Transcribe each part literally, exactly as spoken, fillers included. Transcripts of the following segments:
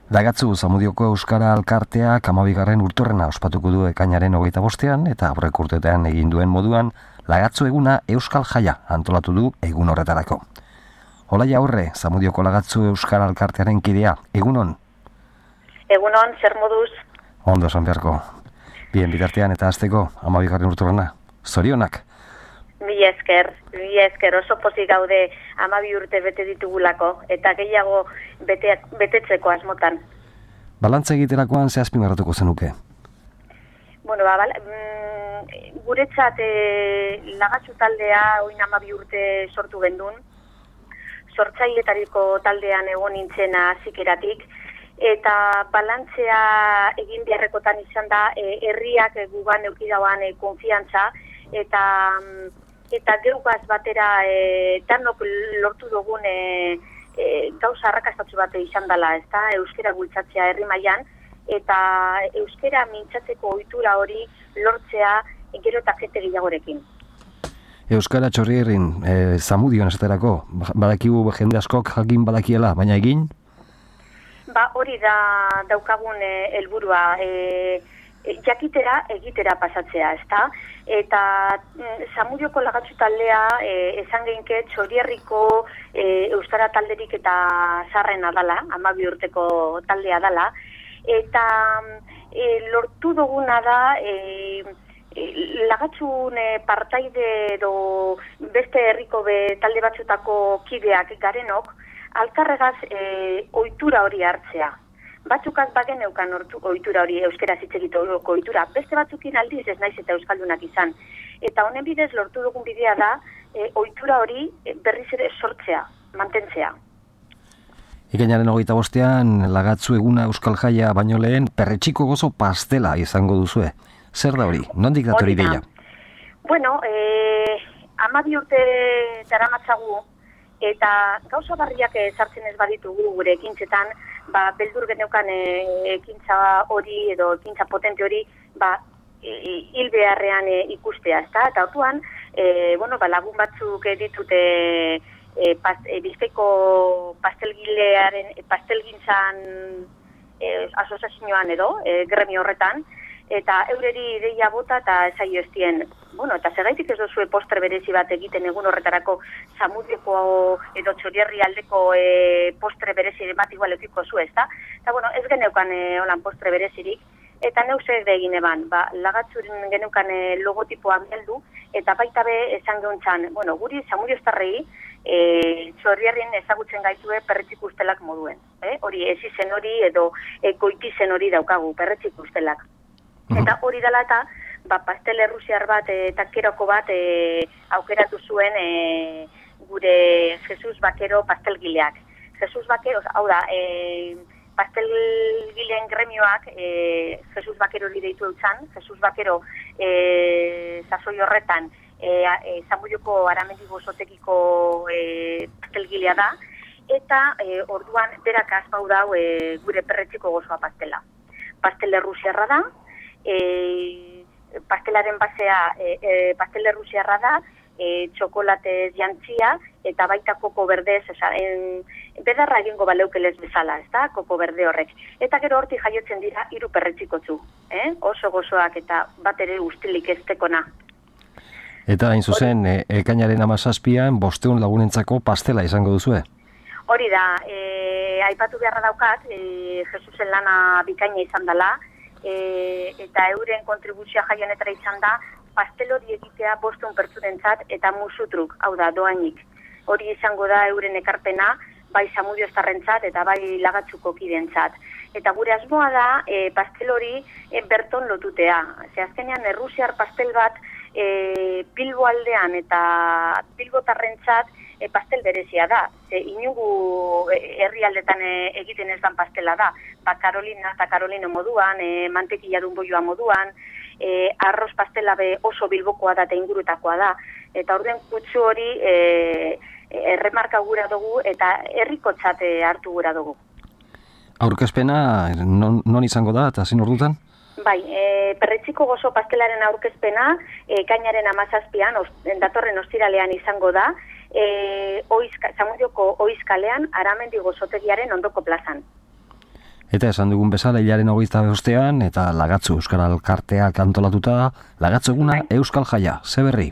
Lagatzu Zamudioko Euskara Alkarteak hamabigarren urtorrena ospatuko du ekainaren hogeita bostean eta aurreko urteetan egin duen moduan Lagatzu eguna Euskal Jaia antolatu du egun horretarako. Olaia Aurre, Zamudioko Lagatzu Euskara Alkartearen kidea, egunon? Egunon, zer moduz? Ondo esan beharko. Bien, bitartean eta hasteko hamabigarren urtorrena. Zorionak? Mila esker, mila esker, oso pozik gaude hamabi urte bete ditugulako, eta gehiago bete, betetzeko asmotan. Balantza egiterakoan ze azpimarratuko zenuke? Bueno, ba, bal, mm, guretzat e, Lagatzu taldea oin hamabi urte sortu gendun, sortzailetariko taldean egon nintzena zikeratik, eta balantzea egin beharrekotan izan da e, herriak gugan eukidauan e, konfiantza, eta eta geugaz batera e, danok lortu dugun e, e, gauza arrakastatzu bat izan dela, ezta? Euskara bultzatzea herri mailan eta euskara mintzatzeko ohitura hori lortzea gero eta jete gehiagorekin. Euskara Txorrierrin, e, Zamudion esaterako, badakigu jende askok jakin badakiela, baina egin? Ba, hori da daukagun helburua, e, jakitera egitera pasatzea, ezta? Eta mm, Zamudioko Lagatzu taldea e, esan geinke Txorierriko e, euskara talderik eta zarrena dala, hamabi urteko taldea dala, eta e, lortu duguna da e, e, Lagatzun e, partaide edo beste herriko be talde batzutako kideak garenok, alkarregaz e, ohitura hori hartzea. Batzukaz bagen eukan ohitura hori euskera hitz egiteko ohitura, beste batzukin aldiz ez naiz eta euskaldunak izan. Eta honen bidez lortu dugun bidea da e, ohitura hori berriz ere sortzea, mantentzea. Ekainaren hogeita bostean Lagatzu eguna Euskal Jaia baino lehen perretxiko gozo pastela izango duzue. Zer da hori? Nondik dator ideia? Bueno, e, hamabi urte daramatzagu eta gauza barriak sartzen ez baditugu gure ekintzetan, ba, beldur geneukan e, ekintza hori edo ekintza potente hori ba, hil beharrean e, ikustea, ezta? Eta orduan, e, bueno, ba, lagun batzuk ditute e, pas, e, Bizkaiko pastelgilearen, e, pastelgintzan e, asozazioan edo, e, gremio horretan, eta eureri ideia bota eta esaio estien, bueno, eta segaitik ez duzue postre berezi bat egiten egun horretarako Zamudioko edo Txorierri aldeko e, postre berezi bat igual eukiko zu, ezta? Eta, bueno, ez geneukan e, holan postre berezirik, eta neuse egin eban, ba, Lagatzuren geneukan e, logotipoa geldu, eta baita be esan geuntzan, bueno, guri Zamudioztarrei e, Txorierrin ezagutzen gaitue perretxik ustelak moduen, eh? Hori ezizen hori edo e, goitizen hori daukagu, perretxik ustelak. Eta hori dela eta ba, pastel errusiar bat eta keroko bat e, aukeratu zuen e, gure Jesus Bakero pastelgileak. Jesus Bakero, hau da, e, pastelgileen gremioak e, Jesus Bakero hori deitu eutzan, Jesus Bakero e, sasoi horretan e, e, Zamudioko Aramendi Gozotekiko e, pastelgilea da, eta e, orduan berak azpau dau e, gure perretxiko gozoa pastela. Pastel errusiarra da, E, pastelaren basea e, e, pastel errusiarra da, e, txokolatez jantzia eta baita koko berdez, esa, en, bedarra egingo baleukelez bezala, ezta, koko berde horrek. Eta gero hortik jaiotzen dira hiru perretxikotzu, eh? Oso gozoak eta bat ere ustilik eztekona. Eta hain zuzen, e, ekainaren hamazazpian bosteun lagunentzako pastela izango duzue? Hori da, e, aipatu beharra daukat, e, Jesusen lana bikaina izan dela, E, eta euren kontribuzioa jaionetara izan da pastel hori egitea bostehun pertsunentzat eta musutruk, hau da, doainik. Hori izango da euren ekarpena, bai Zamudioztarrentzat eta bai Lagatzuko kidentzat. Eta gure asmoa da e, pastel hori e, berton lotutea. Ze azkenean errusiar pastel bat e, Bilbo aldean eta Bilbotarrentzat E, pastel berezia da, ze inugu herrialdetan e, egiten ez dan pastela da, ba Karolina eta Karolino moduan, e, mantekila dunboioa moduan, e, arroz pastela be oso bilbokoa da eta ingurutakoa da, eta orduen kutsu hori e, erremarka gura dugu eta herrikotzat hartu gura dugu. Aurkezpena non, non izango da eta zein ordutan? Bai, e, perretxiko gozo pastelaren aurkezpena e, ekainaren hamazazpian, datorren ostiralean izango da, e, oizka, Zamudioko oizkalean Aramendi Gozotegiaren ondoko plazan. Eta esan dugun bezala hilaren hogeita bostean eta Lagatzu Euskara Elkarteak antolatuta, Lagatzu eguna Euskal Jaia, ze berri?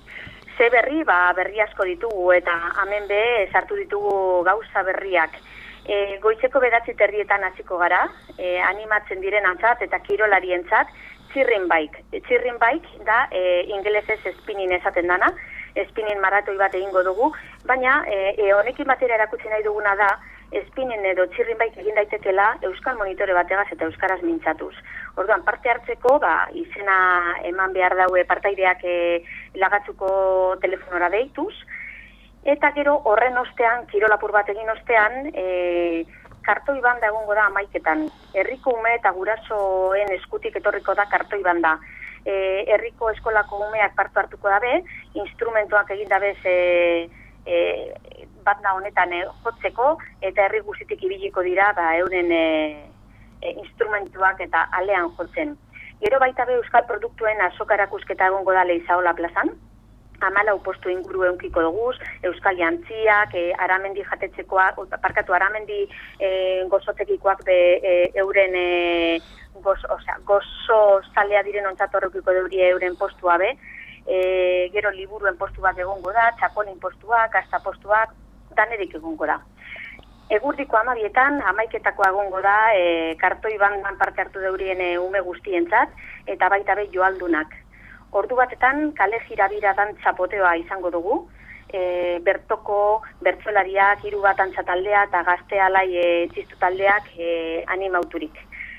Ze berri, ba, berri asko ditugu eta hemen be sartu ditugu gauza berriak. E, goizeko bedatzi terrietan hasiko gara, e, animatzen direnentzat eta kirolarientzat, txirrin bike. Txirrin bike da e, ingelesez spinning esaten dana, spinning maratoi bat egingo dugu, baina e, e, honekin batera erakutsi nahi duguna da, spinning edo txirrin bike egin daitekela euskal monitore bategaz eta euskaraz mintzatuz. Orduan, parte hartzeko, ba, izena eman behar daue partaideak e, Lagatzuko telefonora deituz, eta gero horren ostean, kirolapur bat egin ostean, e, kartoi banda egongo da amaiketan. Herriko ume eta gurasoen eskutik etorriko da kartoi banda. E, herriko eskolako umeak partu hartuko dabe, instrumentuak egin dabez e, e, banda honetan e, jotzeko, eta herri guztitik ibiliko dira ba, euren e, e, instrumentuak eta alean jotzen. Gero baita be euskal produktuen azoka erakusketa egongo da Leizaola plazan, hamalau postu inguru eukiko duguz, euskal jantziak, e, aramendi jatetxekoak, parkatu aramendi e, gozotekikoak be e, euren e, goz, osea, gozo zalea diren ontzat horrekiko deuri euren postua be, e, gero liburuen postu bat egongo da, txapolin postuak, kasta postuak, danerik egongo da. Egurdiko amabietan, amaiketakoa egongo da, e, kartoi bandan parte hartu deurien e, ume guztientzat, eta baita be joaldunak. Ordu batetan, kale jirabira dantza poteoa izango dugu, e, bertoko bertsolariak, hiru bat antza taldea eta gazte alai e, txistu taldeak e, animauturik.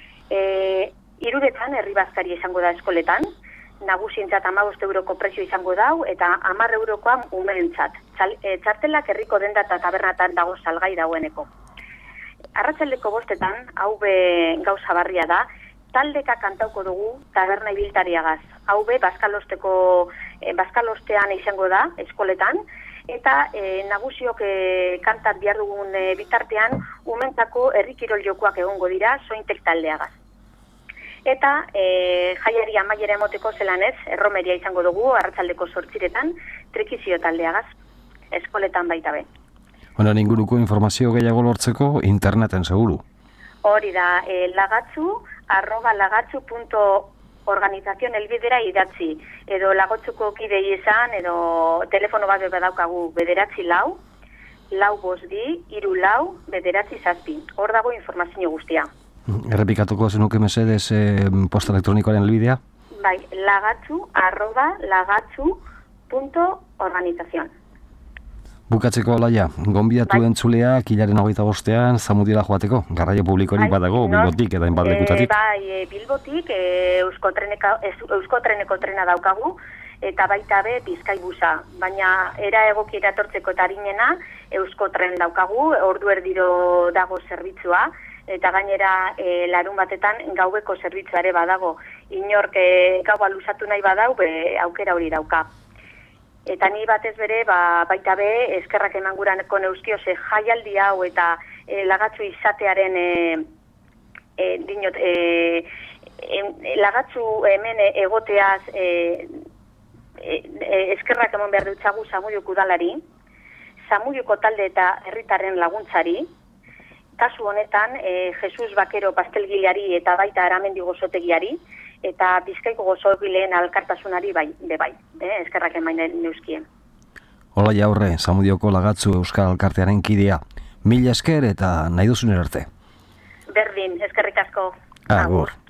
E, iruretan, herri bazkari izango da eskoletan, nagusientzat hamabost euroko prezio izango dau, eta hamar eurokoan umeentzat. E, txartelak herriko denda eta tabernatan dago salgai daueneko. Arratsaldeko bostetan, hau be gauza barria da, taldeka kantauko dugu taberna ibiltariagaz. Hau be, bazkalosteko, e, bazkalostean izango da, eskoletan, eta e, nagusiok e, kantat behar dugun e, bitartean, umentako herri kirol jokoak egongo dira, sointek taldeagaz. Eta e, jaiari amaiera emoteko zelanez, erromeria izango dugu, arratsaldeko zortziretan, trikizio taldeagaz, eskoletan baita be. Bueno, inguruko informazio gehiago lortzeko interneten seguru. Hori da, e, lagatzu, arroba lagatzu punto organizazion elbidera idatzi, edo Lagatzuko kidei izan, edo telefono bat badaukagu bederatzi lau, lau bosdi, iru lau, bederatzi zazpi. Hor dago informazio guztia. Errepikatuko zenuke mesedez eh, posta elektronikoaren elbidea? Bai, lagatzu, arroba lagatzu punto organizazion. Bukatzeko Olaia, gonbidatu bai. Entzuleak hilaren hogeita bostean Zamudiela joateko, garraio publikorik bai, badago, no? Bilbotik eta hainbat lekutatik. E, bai, e, Bilbotik e, Eusko, treneka, Eusko Treneko trena daukagu, eta baita be Bizkaibusa, baina era egoki eratortzeko eta harinena Eusko Tren daukagu, ordu erdiro dago zerbitzua, eta gainera e, larun batetan gaueko zerbitzua ere badago, inork e, gaua luzatu nahi badau, be, aukera hori dauka. Eta ni batez bere, ba, baita be, eskerrak eman guraneko neuzkio, ze jaialdi hau eta e, Lagatzu izatearen e, e, dinot, e, e, Lagatzu hemen egoteaz e, e, e, eskerrak eman behar dutzagu Zamudioko udalari, Zamudioko talde eta herritarren laguntzari, kasu honetan e, Jesus Bakero pastelgileari eta baita Aramendi gozotegiari, eta Bizkaiko gozogileen alkartasunari bai, be bai, eh, eskerrak eman neuzkien. Olaia Aurre, Zamudioko Lagatzu Euskal Elkartearen kidea. Mila esker eta nahi duzun arte. Berdin, eskerrik asko. Agur. Agur.